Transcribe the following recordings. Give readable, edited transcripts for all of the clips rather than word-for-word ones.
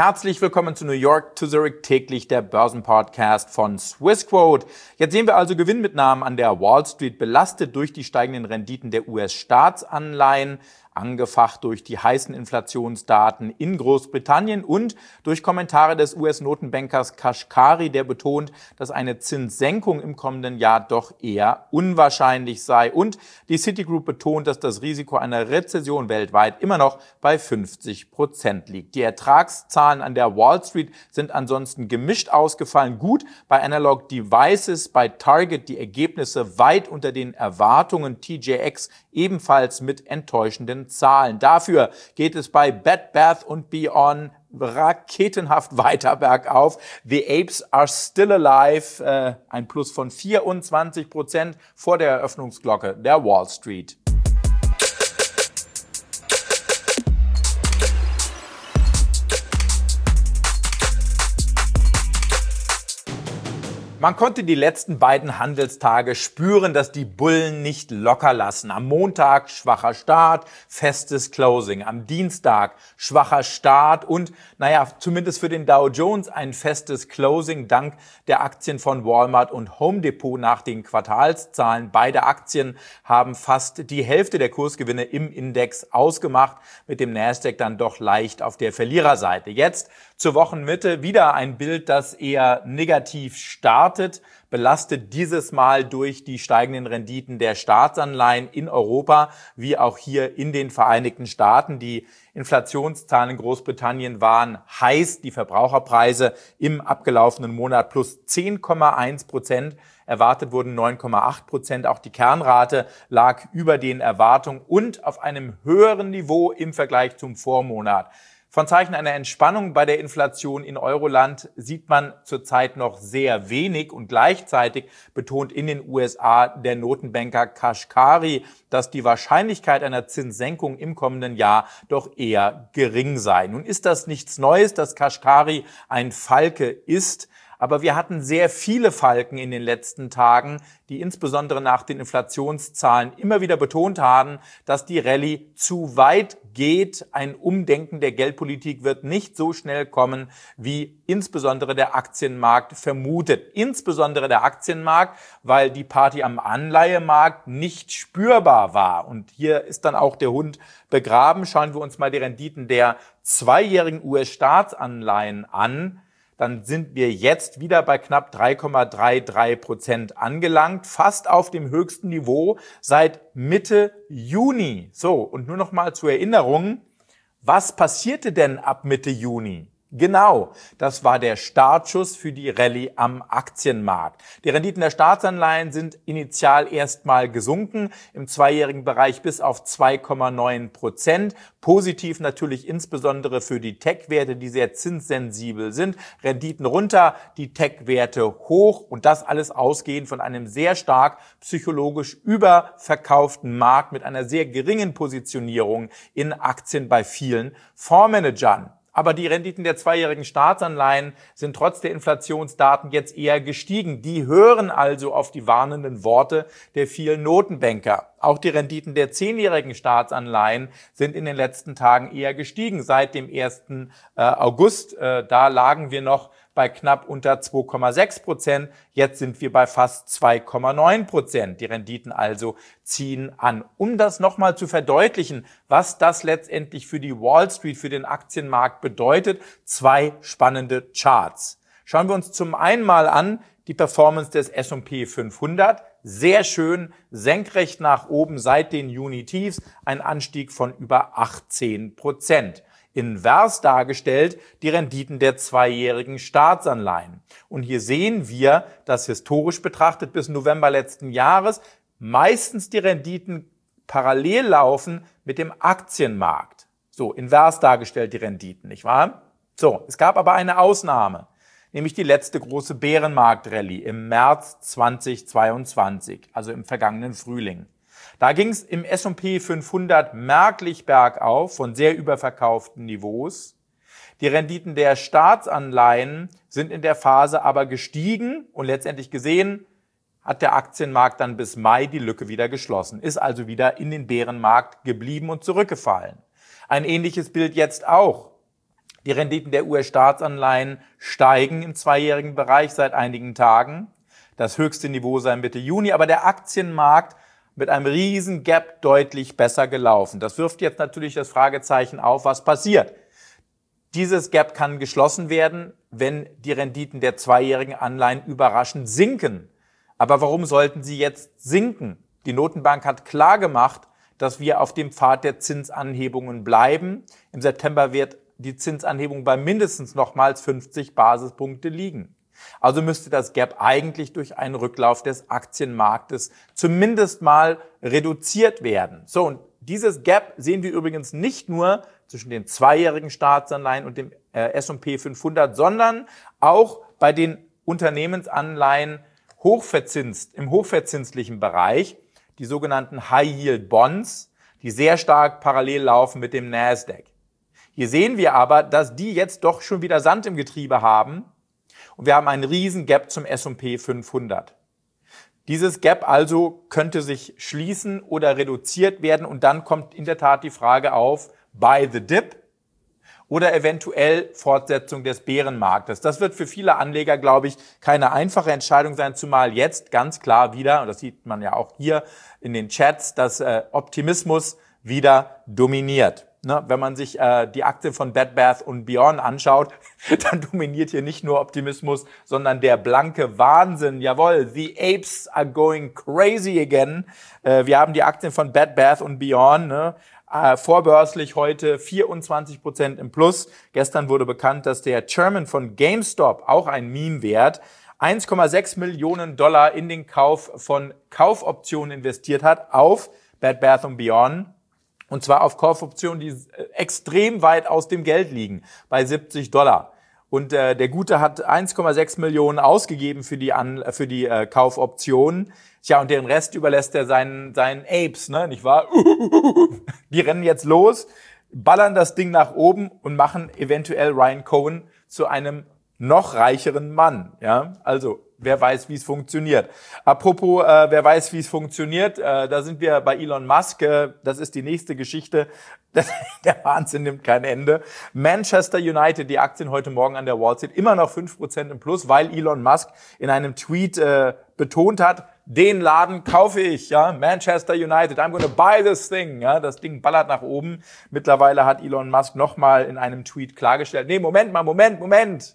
Herzlich willkommen zu New York to Zurich täglich, der Börsenpodcast von Swissquote. Jetzt sehen wir also Gewinnmitnahmen an der Wall Street, belastet durch die steigenden Renditen der US-Staatsanleihen, angefacht durch die heißen Inflationsdaten in Großbritannien und durch Kommentare des US-Notenbankers Kashkari, der betont, dass eine Zinssenkung im kommenden Jahr doch eher unwahrscheinlich sei. Und die Citigroup betont, dass das Risiko einer Rezession weltweit immer noch bei 50% liegt. Die Ertragszahlen an der Wall Street sind ansonsten gemischt ausgefallen. Gut bei Analog Devices, bei Target die Ergebnisse weit unter den Erwartungen, TJX ebenfalls mit enttäuschenden Zahlen. Dafür geht es bei Bed Bath & Beyond raketenhaft weiter bergauf. The Apes are still alive, ein Plus von 24% vor der Eröffnungsglocke der Wall Street. Man konnte die letzten beiden Handelstage spüren, dass die Bullen nicht locker lassen. Am Montag schwacher Start, festes Closing. Am Dienstag schwacher Start und, zumindest für den Dow Jones ein festes Closing dank der Aktien von Walmart und Home Depot nach den Quartalszahlen. Beide Aktien haben fast die Hälfte der Kursgewinne im Index ausgemacht, mit dem Nasdaq dann doch leicht auf der Verliererseite. Jetzt zur Wochenmitte wieder ein Bild, das eher negativ startet, belastet dieses Mal durch die steigenden Renditen der Staatsanleihen in Europa, wie auch hier in den Vereinigten Staaten. Die Inflationszahlen in Großbritannien waren heiß, die Verbraucherpreise im abgelaufenen Monat plus 10,1%. Erwartet wurden 9,8%. Auch die Kernrate lag über den Erwartungen und auf einem höheren Niveau im Vergleich zum Vormonat. Von Zeichen einer Entspannung bei der Inflation in Euroland sieht man zurzeit noch sehr wenig und gleichzeitig betont in den USA der Notenbanker Kashkari, dass die Wahrscheinlichkeit einer Zinssenkung im kommenden Jahr doch eher gering sei. Nun ist das nichts Neues, dass Kashkari ein Falke ist. Aber wir hatten sehr viele Falken in den letzten Tagen, die insbesondere nach den Inflationszahlen immer wieder betont haben, dass die Rallye zu weit geht. Ein Umdenken der Geldpolitik wird nicht so schnell kommen, wie insbesondere der Aktienmarkt vermutet. Insbesondere der Aktienmarkt, weil die Party am Anleihemarkt nicht spürbar war. Und hier ist dann auch der Hund begraben. Schauen wir uns mal die Renditen der zweijährigen US-Staatsanleihen an. Dann sind wir jetzt wieder bei knapp 3,33% angelangt, fast auf dem höchsten Niveau seit Mitte Juni. So, und nur noch mal zur Erinnerung, was passierte denn ab Mitte Juni? Genau, das war der Startschuss für die Rallye am Aktienmarkt. Die Renditen der Staatsanleihen sind initial erstmal gesunken, im zweijährigen Bereich bis auf 2,9%. Positiv natürlich insbesondere für die Tech-Werte, die sehr zinssensibel sind. Renditen runter, die Tech-Werte hoch und das alles ausgehend von einem sehr stark psychologisch überverkauften Markt mit einer sehr geringen Positionierung in Aktien bei vielen Fondsmanagern. Aber die Renditen der zweijährigen Staatsanleihen sind trotz der Inflationsdaten jetzt eher gestiegen. Die hören also auf die warnenden Worte der vielen Notenbanker. Auch die Renditen der zehnjährigen Staatsanleihen sind in den letzten Tagen eher gestiegen. Seit dem 1. August, da lagen wir noch bei knapp unter 2,6%. Jetzt sind wir bei fast 2,9%. Die Renditen also ziehen an. Um das nochmal zu verdeutlichen, was das letztendlich für die Wall Street, für den Aktienmarkt bedeutet, zwei spannende Charts. Schauen wir uns zum einen mal an die Performance des S&P 500. Sehr schön, senkrecht nach oben seit den Juni-Tiefs, ein Anstieg von über 18%. Invers dargestellt die Renditen der zweijährigen Staatsanleihen. Und hier sehen wir, dass historisch betrachtet bis November letzten Jahres meistens die Renditen parallel laufen mit dem Aktienmarkt. So, invers dargestellt die Renditen, nicht wahr? So, es gab aber eine Ausnahme, nämlich die letzte große Bärenmarkt-Rallye im März 2022, also im vergangenen Frühling. Da ging es im S&P 500 merklich bergauf von sehr überverkauften Niveaus. Die Renditen der Staatsanleihen sind in der Phase aber gestiegen und letztendlich gesehen hat der Aktienmarkt dann bis Mai die Lücke wieder geschlossen, ist also wieder in den Bärenmarkt geblieben und zurückgefallen. Ein ähnliches Bild jetzt auch. Die Renditen der US-Staatsanleihen steigen im zweijährigen Bereich seit einigen Tagen. Das höchste Niveau sei Mitte Juni, aber der Aktienmarkt mit einem riesen Gap deutlich besser gelaufen. Das wirft jetzt natürlich das Fragezeichen auf, was passiert. Dieses Gap kann geschlossen werden, wenn die Renditen der zweijährigen Anleihen überraschend sinken. Aber warum sollten sie jetzt sinken? Die Notenbank hat klar gemacht, dass wir auf dem Pfad der Zinsanhebungen bleiben. Im September wird die Zinsanhebung bei mindestens nochmals 50 Basispunkte liegen. Also müsste das Gap eigentlich durch einen Rücklauf des Aktienmarktes zumindest mal reduziert werden. So, und dieses Gap sehen wir übrigens nicht nur zwischen den zweijährigen Staatsanleihen und dem S&P 500, sondern auch bei den Unternehmensanleihen im hochverzinslichen Bereich, die sogenannten High-Yield Bonds, die sehr stark parallel laufen mit dem Nasdaq. Hier sehen wir aber, dass die jetzt doch schon wieder Sand im Getriebe haben. Und wir haben einen riesen Gap zum S&P 500. Dieses Gap also könnte sich schließen oder reduziert werden und dann kommt in der Tat die Frage auf, buy the dip oder eventuell Fortsetzung des Bärenmarktes. Das wird für viele Anleger, glaube ich, keine einfache Entscheidung sein, zumal jetzt ganz klar wieder, und das sieht man ja auch hier in den Chats, dass Optimismus wieder dominiert. Ne, wenn man sich die Aktie von Bed Bath & Beyond anschaut, dann dominiert hier nicht nur Optimismus, sondern der blanke Wahnsinn. Jawohl, the apes are going crazy again. Wir haben die Aktien von Bed Bath & Beyond, ne, vorbörslich heute 24% im Plus. Gestern wurde bekannt, dass der Chairman von GameStop, auch ein Meme-Wert, 1,6 Millionen Dollar in den Kauf von Kaufoptionen investiert hat auf Bed Bath & Beyond. Und zwar auf Kaufoptionen, die extrem weit aus dem Geld liegen, bei $70. Und der Gute hat 1,6 Millionen ausgegeben für die Kaufoptionen. Tja, und den Rest überlässt er seinen Apes, ne, nicht wahr? Die rennen jetzt los, ballern das Ding nach oben und machen eventuell Ryan Cohen zu einem noch reicheren Mann. Ja, also wer weiß, wie es funktioniert. Apropos, wer weiß, wie es funktioniert, da sind wir bei Elon Musk. Das ist die nächste Geschichte. Der Wahnsinn nimmt kein Ende. Manchester United, die Aktien heute Morgen an der Wall Street, immer noch 5% im Plus, weil Elon Musk in einem Tweet betont hat, den Laden kaufe ich, ja, Manchester United, I'm gonna buy this thing, ja, das Ding ballert nach oben. Mittlerweile hat Elon Musk nochmal in einem Tweet klargestellt, nee, Moment.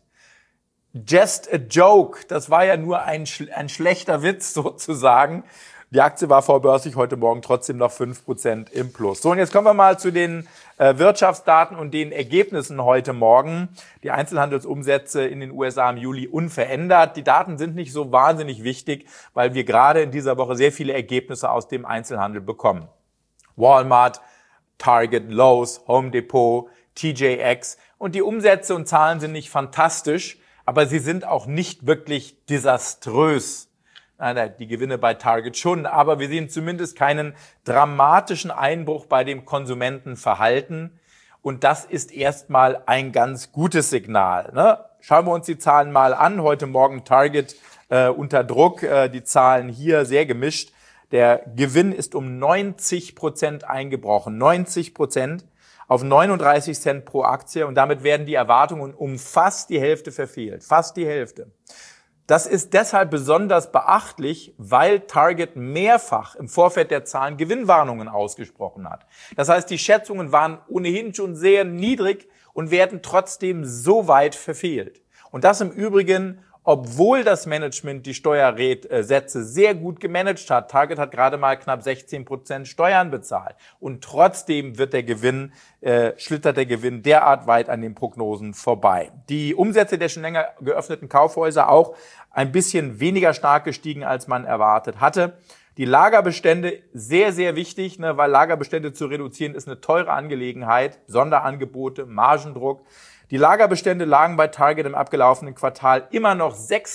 Just a joke. Das war ja nur ein schlechter Witz sozusagen. Die Aktie war vorbörslich heute Morgen trotzdem noch 5% im Plus. So, und jetzt kommen wir mal zu den Wirtschaftsdaten und den Ergebnissen heute Morgen. Die Einzelhandelsumsätze in den USA im Juli unverändert. Die Daten sind nicht so wahnsinnig wichtig, weil wir gerade in dieser Woche sehr viele Ergebnisse aus dem Einzelhandel bekommen. Walmart, Target, Lowe's, Home Depot, TJX. Und die Umsätze und Zahlen sind nicht fantastisch, aber sie sind auch nicht wirklich desaströs. Die Gewinne bei Target schon, aber wir sehen zumindest keinen dramatischen Einbruch bei dem Konsumentenverhalten. Und das ist erstmal ein ganz gutes Signal. Ne? Schauen wir uns die Zahlen mal an. Heute Morgen Target unter Druck. Die Zahlen hier sehr gemischt. Der Gewinn ist um 90% eingebrochen. 90%. Auf 39 Cent pro Aktie und damit werden die Erwartungen um fast die Hälfte verfehlt. Fast die Hälfte. Das ist deshalb besonders beachtlich, weil Target mehrfach im Vorfeld der Zahlen Gewinnwarnungen ausgesprochen hat. Das heißt, die Schätzungen waren ohnehin schon sehr niedrig und werden trotzdem so weit verfehlt. Und das im Übrigen, obwohl das Management die Steuersätze sehr gut gemanagt hat. Target hat gerade mal knapp 16% Steuern bezahlt. Und trotzdem wird schlittert der Gewinn derart weit an den Prognosen vorbei. Die Umsätze der schon länger geöffneten Kaufhäuser auch ein bisschen weniger stark gestiegen, als man erwartet hatte. Die Lagerbestände, sehr, sehr wichtig, ne, weil Lagerbestände zu reduzieren ist eine teure Angelegenheit. Sonderangebote, Margendruck. Die Lagerbestände lagen bei Target im abgelaufenen Quartal immer noch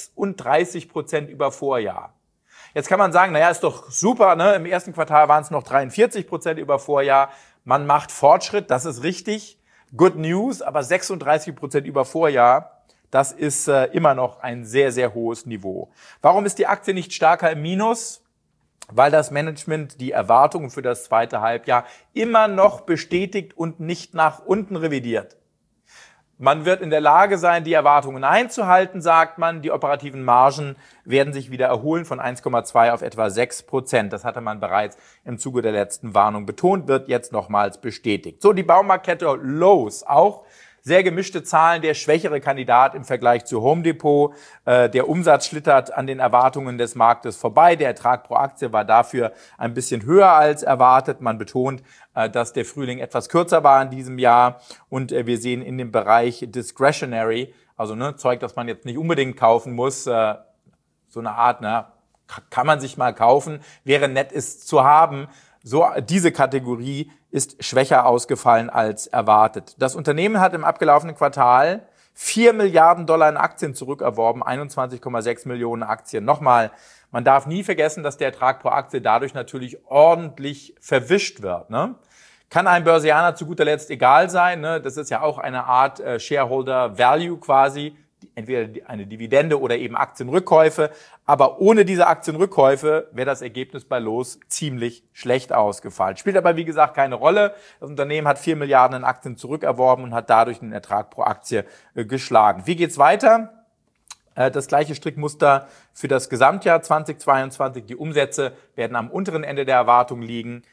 36% über Vorjahr. Jetzt kann man sagen, naja, ist doch super, ne? Im ersten Quartal waren es noch 43% über Vorjahr. Man macht Fortschritt, das ist richtig. Good News, aber 36% über Vorjahr, das ist immer noch ein sehr, sehr hohes Niveau. Warum ist die Aktie nicht stärker im Minus? Weil das Management die Erwartungen für das zweite Halbjahr immer noch bestätigt und nicht nach unten revidiert. Man wird in der Lage sein, die Erwartungen einzuhalten, sagt man. Die operativen Margen werden sich wieder erholen von 1,2 auf etwa 6%. Das hatte man bereits im Zuge der letzten Warnung betont, wird jetzt nochmals bestätigt. So, die Baumarktkette Lowe's auch. Sehr gemischte Zahlen, der schwächere Kandidat im Vergleich zu Home Depot. Der Umsatz schlittert an den Erwartungen des Marktes vorbei. Der Ertrag pro Aktie war dafür ein bisschen höher als erwartet. Man betont, dass der Frühling etwas kürzer war in diesem Jahr. Und wir sehen in dem Bereich Discretionary, also Zeug, das man jetzt nicht unbedingt kaufen muss, so eine Art, kann man sich mal kaufen, wäre nett, es zu haben. So, diese Kategorie ist schwächer ausgefallen als erwartet. Das Unternehmen hat im abgelaufenen Quartal 4 Milliarden Dollar in Aktien zurückerworben, 21,6 Millionen Aktien. Nochmal, man darf nie vergessen, dass der Ertrag pro Aktie dadurch natürlich ordentlich verwischt wird. Kann einem Börsianer zu guter Letzt egal sein. Das ist ja auch eine Art Shareholder Value quasi. Entweder eine Dividende oder eben Aktienrückkäufe. Aber ohne diese Aktienrückkäufe wäre das Ergebnis bei Lowe's ziemlich schlecht ausgefallen. Spielt aber, wie gesagt, keine Rolle. Das Unternehmen hat 4 Milliarden in Aktien zurückerworben und hat dadurch den Ertrag pro Aktie geschlagen. Wie geht's weiter? Das gleiche Strickmuster für das Gesamtjahr 2022. Die Umsätze werden am unteren Ende der Erwartungen liegen,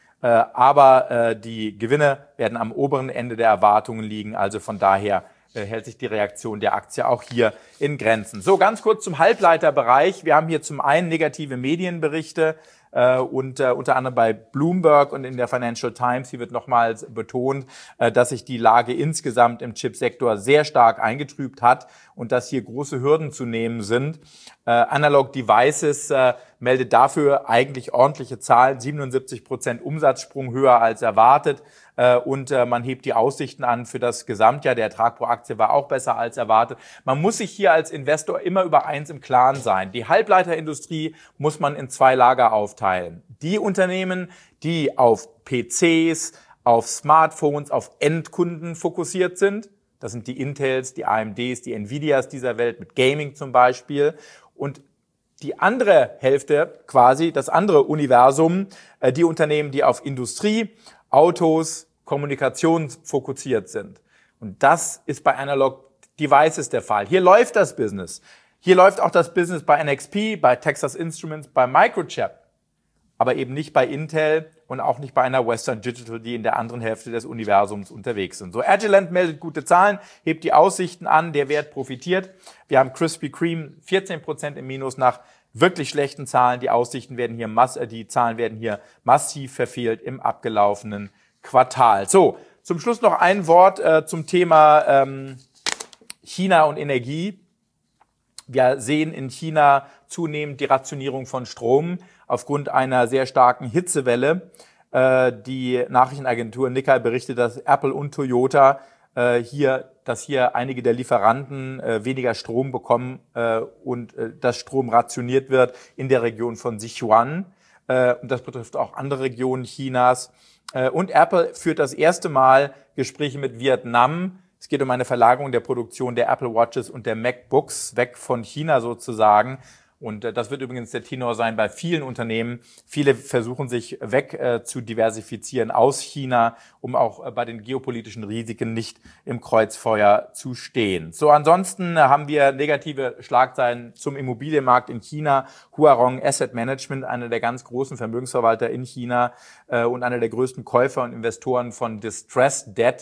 aber die Gewinne werden am oberen Ende der Erwartungen liegen. Also von daher hält sich die Reaktion der Aktie auch hier in Grenzen. So, ganz kurz zum Halbleiterbereich. Wir haben hier zum einen negative Medienberichte und unter anderem bei Bloomberg und in der Financial Times. Hier wird nochmals betont, dass sich die Lage insgesamt im Chipsektor sehr stark eingetrübt hat und dass hier große Hürden zu nehmen sind. Analog Devices meldet dafür eigentlich ordentliche Zahlen, 77% Umsatzsprung höher als erwartet. Und man hebt die Aussichten an für das Gesamtjahr. Der Ertrag pro Aktie war auch besser als erwartet. Man muss sich hier als Investor immer über eins im Klaren sein. Die Halbleiterindustrie muss man in zwei Lager aufteilen. Die Unternehmen, die auf PCs, auf Smartphones, auf Endkunden fokussiert sind. Das sind die Intels, die AMDs, die Nvidias dieser Welt mit Gaming zum Beispiel. Und die andere Hälfte quasi, das andere Universum, die Unternehmen, die auf Industrie, Autos, Kommunikation fokussiert sind. Und das ist bei Analog Devices der Fall. Hier läuft das Business. Hier läuft auch das Business bei NXP, bei Texas Instruments, bei Microchip. Aber eben nicht bei Intel und auch nicht bei einer Western Digital, die in der anderen Hälfte des Universums unterwegs sind. So, Agilent meldet gute Zahlen, hebt die Aussichten an, der Wert profitiert. Wir haben Krispy Kreme 14% im Minus nach wirklich schlechten Zahlen. Die Aussichten werden hier die Zahlen werden hier massiv verfehlt im abgelaufenen Quartal. So, zum Schluss noch ein Wort zum Thema China und Energie. Wir sehen in China zunehmend die Rationierung von Strom aufgrund einer sehr starken Hitzewelle. Die Nachrichtenagentur Nikkei berichtet, dass Apple und Toyota hier einige der Lieferanten weniger Strom bekommen und dass Strom rationiert wird in der Region von Sichuan. Und das betrifft auch andere Regionen Chinas. Und Apple führt das erste Mal Gespräche mit Vietnam. Es geht um eine Verlagerung der Produktion der Apple Watches und der MacBooks weg von China sozusagen. Und das wird übrigens der Tenor sein bei vielen Unternehmen. Viele versuchen sich weg zu diversifizieren aus China, um auch bei den geopolitischen Risiken nicht im Kreuzfeuer zu stehen. So, ansonsten haben wir negative Schlagzeilen zum Immobilienmarkt in China. Huarong Asset Management, einer der ganz großen Vermögensverwalter in China und einer der größten Käufer und Investoren von Distressed Debt,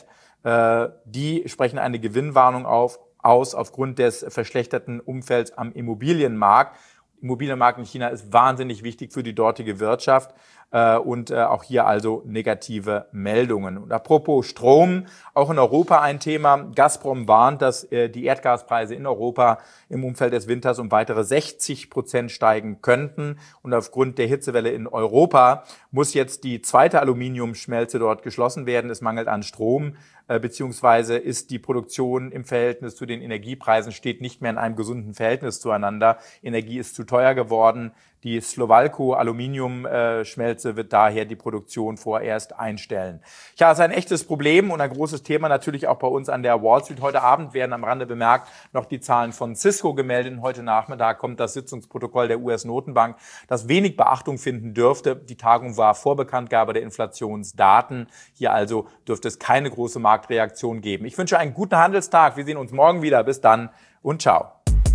die sprechen eine Gewinnwarnung aus aufgrund des verschlechterten Umfelds am Immobilienmarkt. Immobilienmarkt in China ist wahnsinnig wichtig für die dortige Wirtschaft und auch hier also negative Meldungen. Und apropos Strom, auch in Europa ein Thema. Gazprom warnt, dass die Erdgaspreise in Europa im Umfeld des Winters um weitere 60% steigen könnten. Und aufgrund der Hitzewelle in Europa muss jetzt die zweite Aluminiumschmelze dort geschlossen werden. Es mangelt an Strom, beziehungsweise ist die Produktion im Verhältnis zu den Energiepreisen steht nicht mehr in einem gesunden Verhältnis zueinander. Energie ist zu teuer geworden. Die Slowalco Aluminiumschmelze wird daher die Produktion vorerst einstellen. Ja, es ist ein echtes Problem und ein großes Thema natürlich auch bei uns an der Wall Street. Heute Abend werden am Rande bemerkt noch die Zahlen von Cisco gemeldet. Und heute Nachmittag kommt das Sitzungsprotokoll der US-Notenbank, das wenig Beachtung finden dürfte. Die Tagung war vor Bekanntgabe der Inflationsdaten. Hier also dürfte es keine große Marktreaktion geben. Ich wünsche einen guten Handelstag. Wir sehen uns morgen wieder. Bis dann und ciao.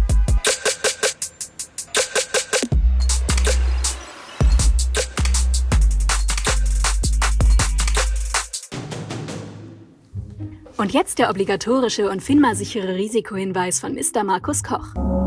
Und jetzt der obligatorische und FINMA-sichere Risikohinweis von Mr. Markus Koch.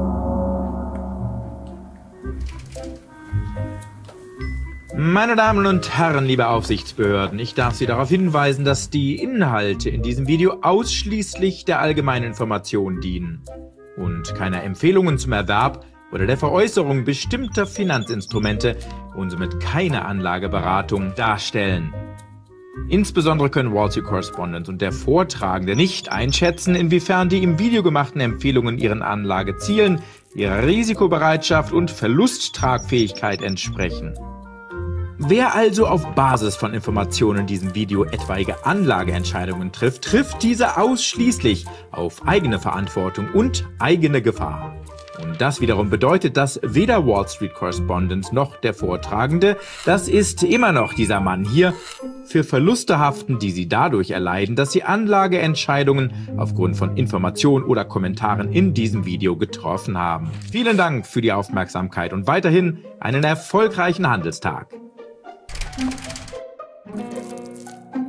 Meine Damen und Herren, liebe Aufsichtsbehörden, ich darf Sie darauf hinweisen, dass die Inhalte in diesem Video ausschließlich der allgemeinen Information dienen und keine Empfehlungen zum Erwerb oder der Veräußerung bestimmter Finanzinstrumente und somit keine Anlageberatung darstellen. Insbesondere können Wall Street Correspondent und der Vortragende nicht einschätzen, inwiefern die im Video gemachten Empfehlungen ihren Anlagezielen, ihrer Risikobereitschaft und Verlusttragfähigkeit entsprechen. Wer also auf Basis von Informationen in diesem Video etwaige Anlageentscheidungen trifft, trifft diese ausschließlich auf eigene Verantwortung und eigene Gefahr. Und das wiederum bedeutet, dass weder Wall Street Correspondent noch der Vortragende, das ist immer noch dieser Mann hier, für Verluste haften, die sie dadurch erleiden, dass sie Anlageentscheidungen aufgrund von Informationen oder Kommentaren in diesem Video getroffen haben. Vielen Dank für die Aufmerksamkeit und weiterhin einen erfolgreichen Handelstag.